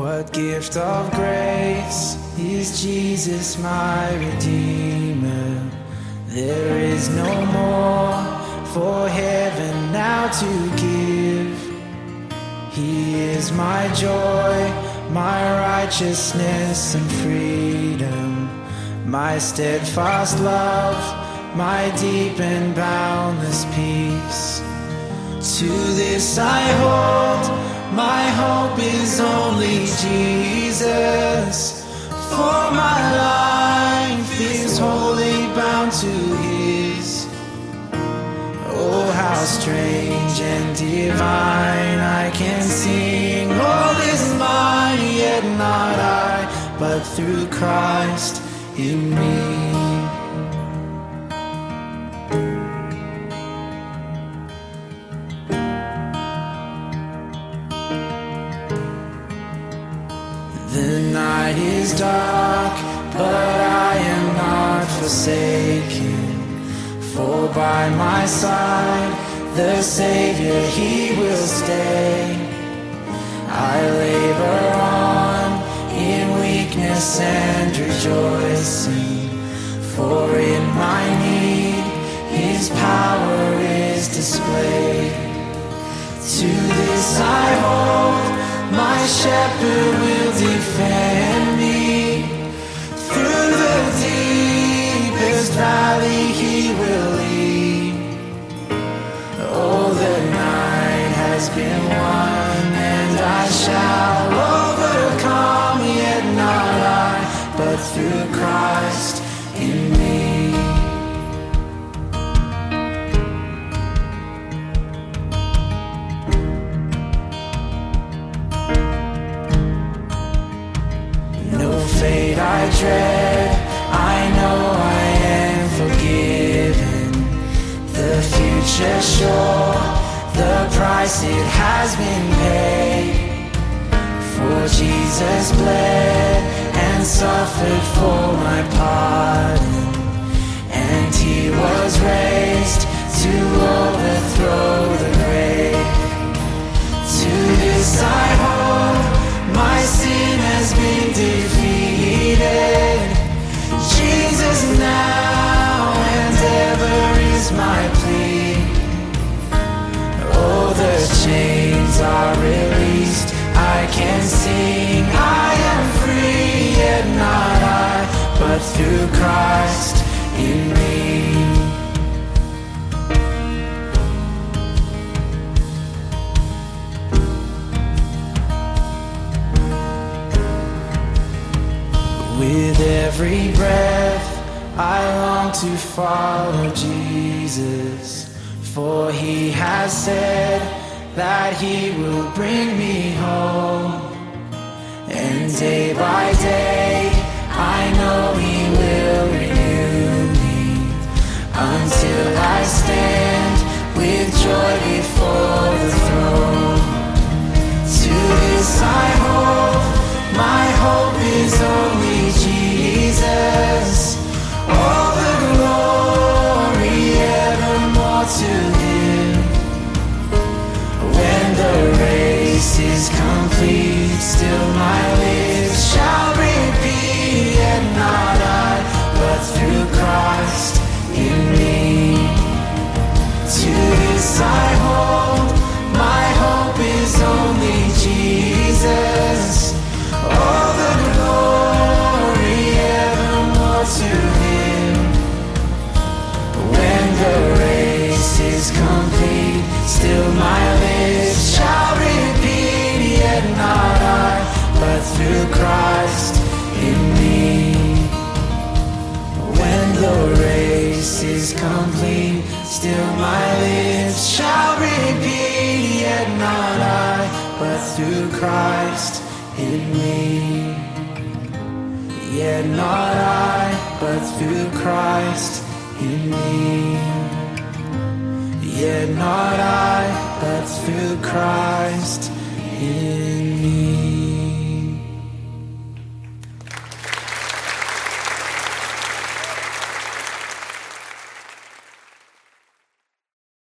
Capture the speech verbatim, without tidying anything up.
What gift of grace is Jesus my Redeemer? There is no more for heaven now to give. He is my joy, my righteousness and freedom, my steadfast love, my deep and boundless peace. To this I hold, my hope is only Jesus, for my life is wholly bound to His. Oh, how strange and divine, I can sing all is mine, yet not I, but through Christ in me. The night is dark, but I am not forsaken, for by my side the Savior, He will stay. I labor on in weakness and rejoicing, for in my need His power is displayed. To this I hold, my shepherd will defend me. Through the deepest valley He will lead. Oh, the night has been won, and I shall overcome, yet not I, but through Christ in me. Fate I dread, I know I am forgiven. The future sure, the price it has been paid. For Jesus bled and suffered for my pardon, and He was raised to overthrow the grave. To this I hold, my sin has been defeated. Jesus now and ever is my plea. Oh, the chains are released, I can sing, I am free, yet not I, but through Christ in me. With every breath I long to follow Jesus, for He has said that He will bring me home. And day by day I know He will renew me, until I stand with joy before the throne. To this I hold, my hope is only Jesus. All the glory evermore to Him. When the race is complete, still my lips shall repeat, yet not I, but through Christ in me. To this I hold, my hope is only Jesus. All the glory evermore to Him. When the race is complete, still my lips shall repeat, yet not I, but through Christ in me. When the race is complete, still my lips shall repeat, yet not I, but through Christ in me. Yet not I, but through Christ in me. Yet not I, but through Christ in me.